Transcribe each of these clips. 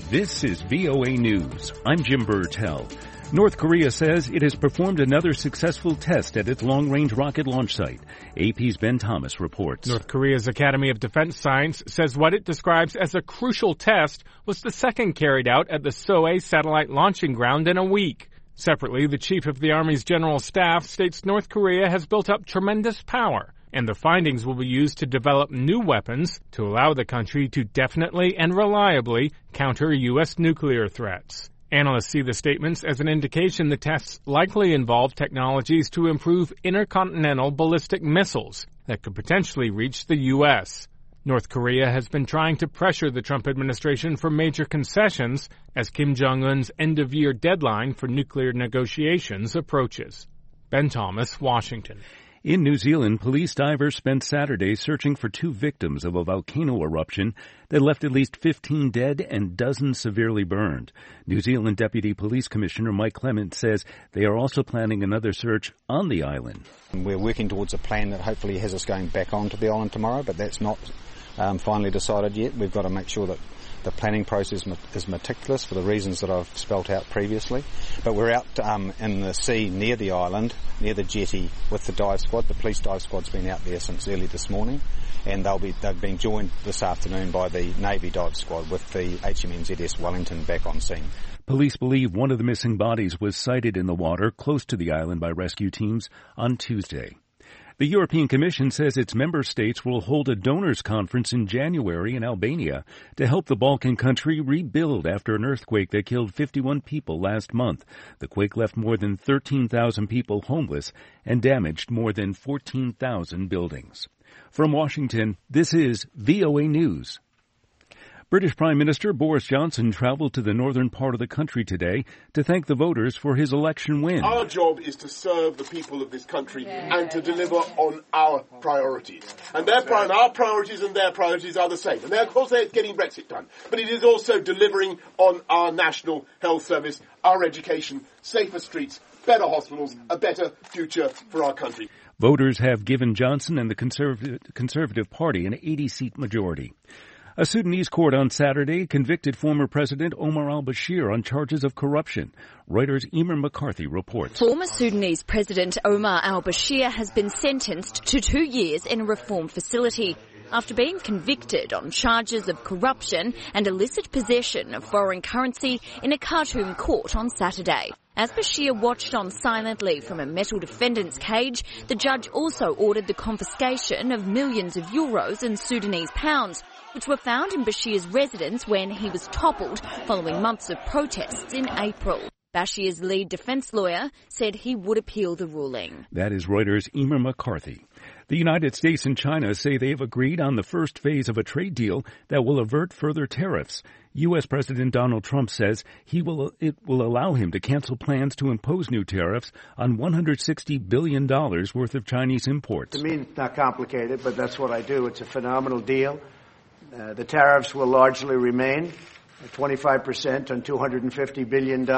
This is VOA News. I'm Jim Burtell. North Korea says it has performed another successful test at its long-range rocket launch site. AP's Ben Thomas reports. North Korea's Academy of Defense Science says what it describes as a crucial test was the second carried out at the Sohae satellite launching ground in a week. Separately, the chief of the Army's General Staff states North Korea has built up tremendous power, and the findings will be used to develop new weapons to allow the country to definitely and reliably counter U.S. nuclear threats. Analysts see the statements as an indication the tests likely involve technologies to improve intercontinental ballistic missiles that could potentially reach the U.S. North Korea has been trying to pressure the Trump administration for major concessions as Kim Jong-un's end-of-year deadline for nuclear negotiations approaches. Ben Thomas, Washington. In New Zealand, police divers spent Saturday searching for 2 victims of a volcano eruption that left at least 15 dead and dozens severely burned. New Zealand Deputy Police Commissioner Mike Clement says they are also planning another search on the island. We're working towards a plan that hopefully has us going back onto the island tomorrow, but that's not finally decided yet. We've got to make sure that the planning process is meticulous for the reasons that I've spelt out previously. But we're out in the sea near the island, near the jetty, with the dive squad. The police dive squad's been out there since early this morning, and they've been joined this afternoon by the Navy dive squad with the HMNZS Wellington back on scene. Police believe one of the missing bodies was sighted in the water close to the island by rescue teams on Tuesday. The European Commission says its member states will hold a donors conference in January in Albania to help the Balkan country rebuild after an earthquake that killed 51 people last month. The quake left more than 13,000 people homeless and damaged more than 14,000 buildings. From Washington, this is VOA News. British Prime Minister Boris Johnson traveled to the northern part of the country today to thank the voters for his election win. Our job is to serve the people of this country and to deliver on our priorities. And our priorities and their priorities are the same. And of course they're getting Brexit done. But it is also delivering on our national health service, our education, safer streets, better hospitals, a better future for our country. Voters have given Johnson and the Conservative Party an 80-seat majority. A Sudanese court on Saturday convicted former President Omar al-Bashir on charges of corruption. Reuters' Emer McCarthy reports. Former Sudanese President Omar al-Bashir has been sentenced to 2 years in a reform facility after being convicted on charges of corruption and illicit possession of foreign currency in a Khartoum court on Saturday. As Bashir watched on silently from a metal defendant's cage, the judge also ordered the confiscation of millions of euros and Sudanese pounds, which were found in Bashir's residence when he was toppled following months of protests in April. Bashir's lead defense lawyer said he would appeal the ruling. That is Reuters' Emer McCarthy. The United States and China say they have agreed on the first phase of a trade deal that will avert further tariffs. U.S. President Donald Trump says it will allow him to cancel plans to impose new tariffs on $160 billion worth of Chinese imports. To me, it's not complicated, but that's what I do. It's a phenomenal deal. The tariffs will largely remain at 25% on $250 billion,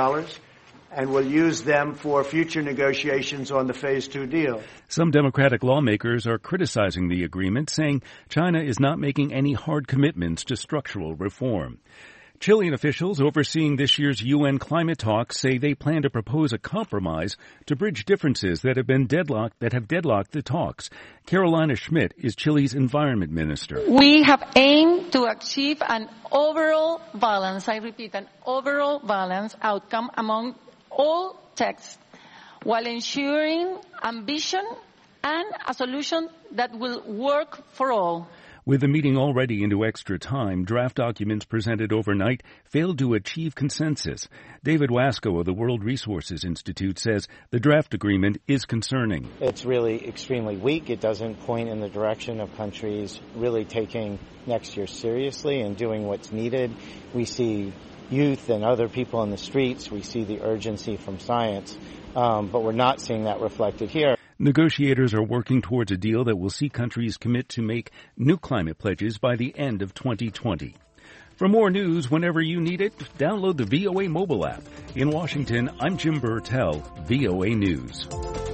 and we'll use them for future negotiations on the Phase 2 deal. Some Democratic lawmakers are criticizing the agreement, saying China is not making any hard commitments to structural reform. Chilean officials overseeing this year's UN climate talks say they plan to propose a compromise to bridge differences that have deadlocked the talks. Carolina Schmidt is Chile's environment minister. We have aimed to achieve an overall balance, I repeat, an overall balance outcome among all texts, while ensuring ambition and a solution that will work for all. With the meeting already into extra time, draft documents presented overnight failed to achieve consensus. David Wasco of the World Resources Institute says the draft agreement is concerning. It's really extremely weak. It doesn't point in the direction of countries really taking next year seriously and doing what's needed. We see youth and other people in the streets. We see the urgency from science, but we're not seeing that reflected here. Negotiators are working towards a deal that will see countries commit to make new climate pledges by the end of 2020. For more news whenever you need it, download the VOA mobile app. In Washington, I'm Jim Burtell, VOA News.